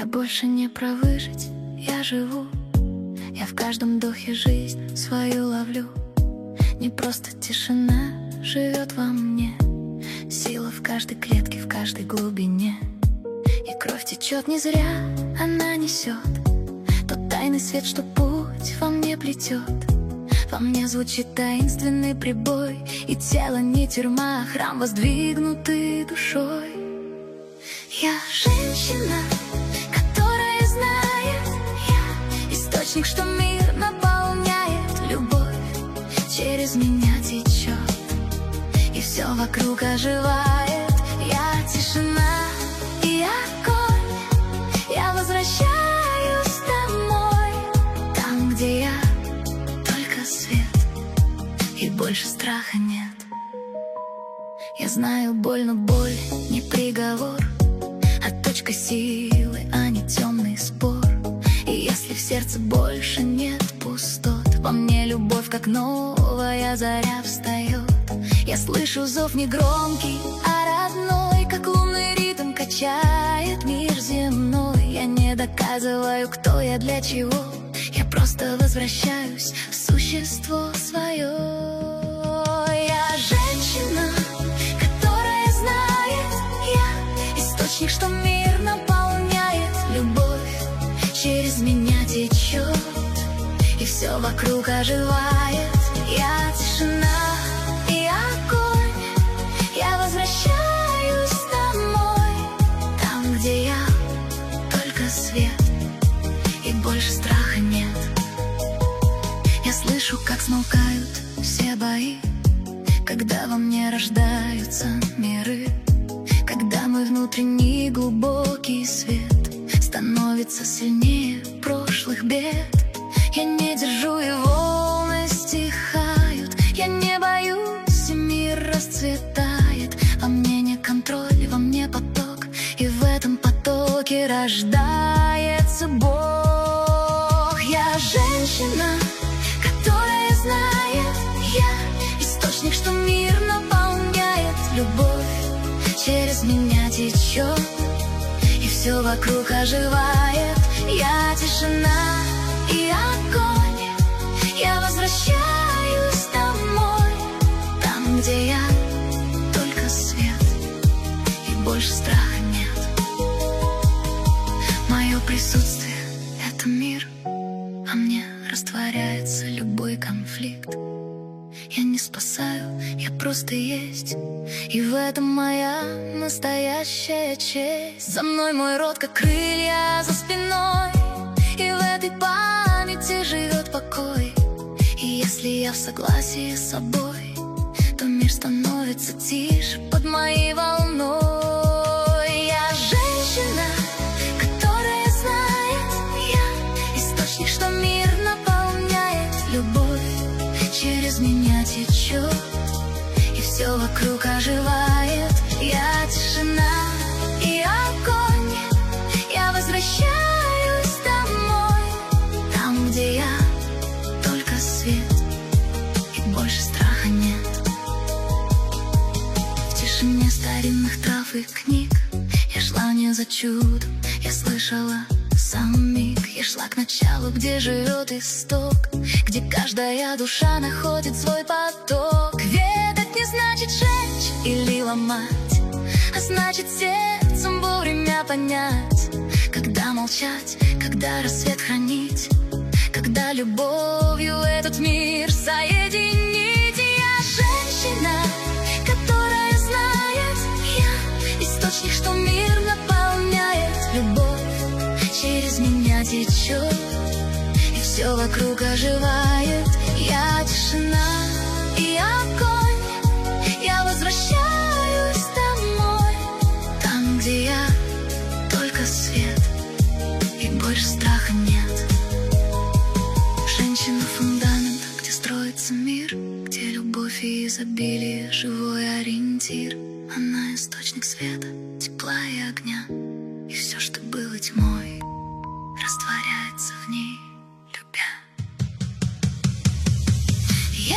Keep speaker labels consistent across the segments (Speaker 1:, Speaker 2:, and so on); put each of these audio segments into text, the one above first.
Speaker 1: Я больше не про выжить, я живу. Я в каждом вдохе жизнь свою ловлю. Не просто тишина живет во мне, сила в каждой клетке, в каждой глубине. И кровь течет не зря, она несет тот тайный свет, что путь во мне плетет. Во мне звучит таинственный прибой, и тело не тюрьма, а храм, воздвигнутый душой. Я женщина, которая знает, я источник, что мир наполняет. Любовь через меня течет, и все вокруг оживает. Я тишина и огонь, я возвращаюсь домой, там, где я только свет, и больше страха нет. Я знаю боль, но боль не приговор, а точка силы, а не темный спор. И если в сердце больше нет пустот, во мне любовь, как новая заря, встает. Я слышу зов не громкий, а родной, как лунный ритм качает мир земной. Я не доказываю, кто я, для чего, я просто возвращаюсь в существо свое. Я женщина, которая знает, я источник, что мир наполняет. Любовь через меня течет, и все вокруг оживает. Я тишина и огонь, я возвращаюсь домой, там, где я только свет, и больше страха нет. Я слышу, как смолкают все бои, когда во мне рождаются миры, когда мой внутренний глубокий свет становится сильнее прошлых бед. Я не держу, и волны стихают, я не боюсь, и мир расцветает. Во мне не контроль, во мне поток, и в этом потоке рождается Бог. Я женщина, которая знает, я источник, что мир наполняет. Любовь через меня течет, и все вокруг оживает. Я тишина и огонь, я возвращаюсь домой, там, где я только свет, и больше страха нет. Мое присутствие — это мир, а мне растворяется любой конфликт. Я не спасаю, я просто есть, и в этом моя настоящая честь. За мной мой род, как крылья за спиной, и в этой памяти живет покой. И если я в согласии с собой, то мир становится тише под моей волной. Я женщина, которая знает, я источник, что мир наполняет. Любовь через меня течет, и все вокруг оживает. Я тишина и огонь, я возвращаюсь домой, там, где я только свет, и больше страха нет. В тишине старинных трав и книг я шла не за чудом, я слышала сам миг. Я шла к началу, где живет исток, где каждая душа находит свой поток. Ведать не значит жечь или ломать, а значит сердцем вовремя понять, когда молчать, когда рассвет хранить, когда любовью этот мир соединить. Я женщина, которая знает, я источник, что мир наполняет. Любовь через меня течет, и все вокруг оживает. Я тишина и огонь, я возвращаюсь домой, там, где я только свет, и больше страха нет. Женщина — фундамент, где строится мир, где любовь и изобилие — живой ориентир. Она — источник света, тепла и огня, и все, что было тьмой, растворяется в ней, любя. Я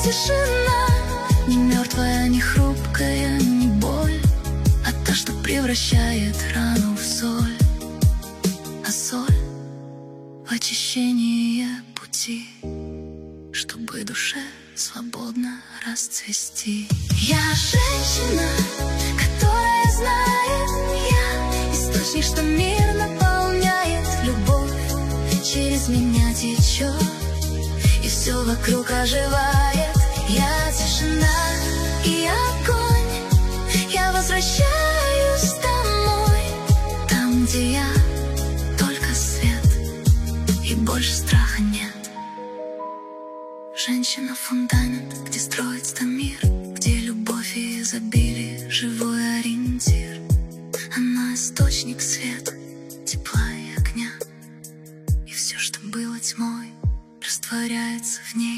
Speaker 1: тишина, не мертвая, не хрупкая, не боль, а та, что превращает рану в соль. А соль в очищение пути, чтобы душе свободно расцвести. Я женщина, которая знает, я источник, что мир наполняет. Любовь через меня течет, и все вокруг оживает. Я тишина и огонь, я возвращаюсь домой, там, где я только свет и больше страха нет. Женщина — фундамент, где строится мир, где любовь и изобилие — живой ориентир. Она — источник света, тепла и огня, и все, что было тьмой, растворяется в ней.